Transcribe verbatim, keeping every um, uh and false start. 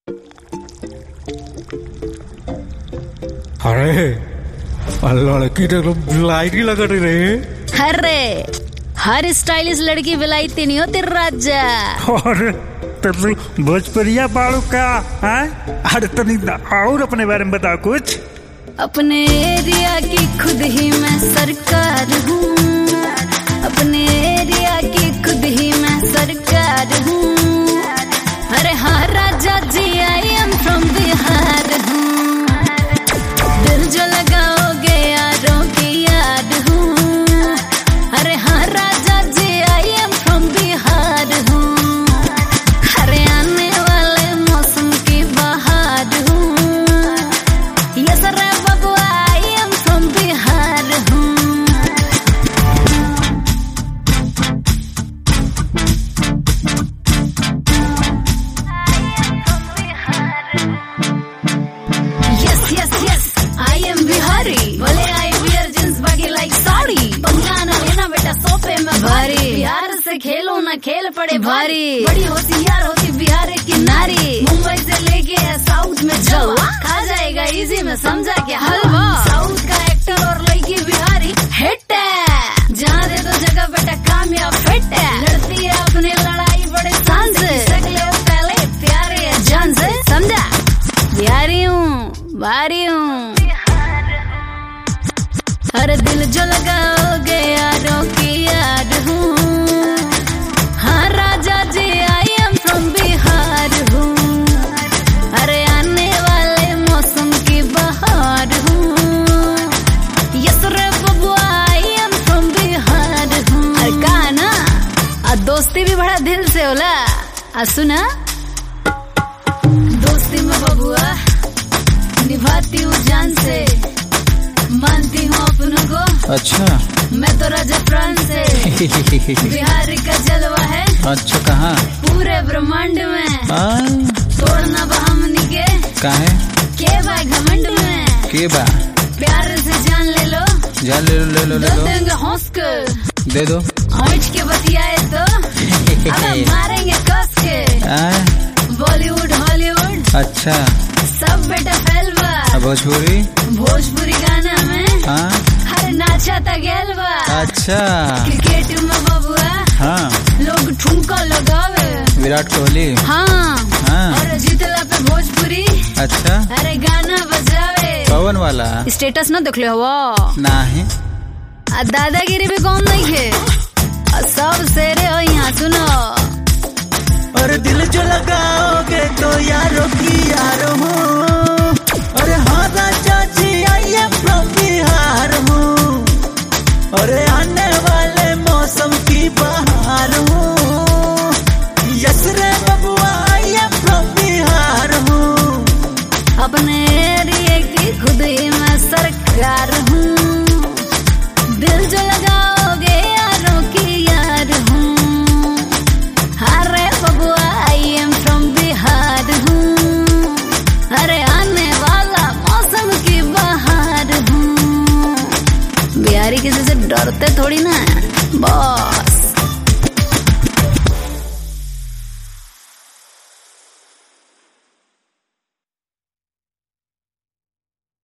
अरे लड़की तो बिलायती लग रही रे। अरे हर स्टाइलिश लड़की बिलायती नहीं होती राजा। अरे तब भोजपुरिया बाड़ू का है? अरे तनी और अपने बारे में बताओ कुछ। अपने एरिया की खुद ही मैं सरकार हूँ, अपने एरिया की खुद ही मैं सरकार हूँ। अरे हाँ राजा जी आई एम फ्रॉम बिहार हूँ, दिल जो लगाओगे यारों की याद हूँ। अरे हाँ राजा जी आई एम फ्रॉम बिहार हूँ, अरे आने वाले मौसम की बहार हूँ। यस रे बबुआ आई एम फ्रॉम बिहार हूँ। Yes, yes, yes, I am Bihari. बोले आई वियर जींस बागी लाइक साड़ी। पंगा न लेना बेटा सोफे में भारी, बिहार से खेलो ना खेल पड़े भारी। बड़ी होती यार होती बिहार की नारी, मुंबई से लेके साउथ में जाओ खा जाएगा इजी में समझा के हलवा। साउथ का एक्टर और लड़की बिहारी हिट है, जहाँ दे दो जगह बेटा कामयाब फिट है। लड़ती है अपनी लड़ाई बड़े शान से, सकले पहले प्यारे है जान से समझा। बिहारी हूँ बारी हूँ, अरे दिल जो लगाओगे यारों की याद हूँ। हाँ राजा जी आई एम फ्रॉम बिहार हूँ, अरे आने वाले मौसम की बहार हूँ। यस रे बबुआ आई एम फ्रॉम बिहार हूँ। अरे कहा ना आ दोस्ती भी बड़ा दिल से होला। आ सुना दोस्ती में बबुआ निभाती हूँ जान से, मानती हूँ अपनों को। अच्छा मैं तो राजा प्राण से। बिहार का जलवा है अच्छा कहाँ पूरे ब्रह्मांड में, तोड़ना बहामनी के काहे के बा घमंड में के बा। प्यार से जान ले लो जान ले लो ले लो ले लो देंगे हौस के दे दो आँच के बतियाए तो अब मारेंगे कस के। बॉलीवुड हॉलीवुड अच्छा सब बेटा फैलवा। भोजपुरी भोजपुरी गाना में हाँ हर नाचा था गेलवा। अच्छा क्रिकेट में बबुआ हाँ लोग ठुमका लगावे विराट कोहली हाँ हाँ और जीतला पे भोजपुरी अच्छा अरे गाना बजावे पवन वाला। स्टेटस ना देख ले हवा नहीं, दादागिरी भी कौन नहीं है, सब शेरे हो यहाँ सुनो। और दिल जो लगाओगे तो यारों की यारो हूँ, और हाँ राजा जी आई एम फ्रॉम बिहार हूँ, और आने वाले मौसम की बहार हूँ। यस रे बबुआ आई एम फ्रॉम बिहार हूँ, अपने एरिया की खुद ही मैं सरकार हूँ। दिल जो लगाओगे यारों की यार हूँ, अरे बबुआ आई एम फ्रॉम बिहार हूँ, अरे आने वाला मौसम की बहार हूँ। बिहारी किसी से डरते थोड़ी ना बॉस।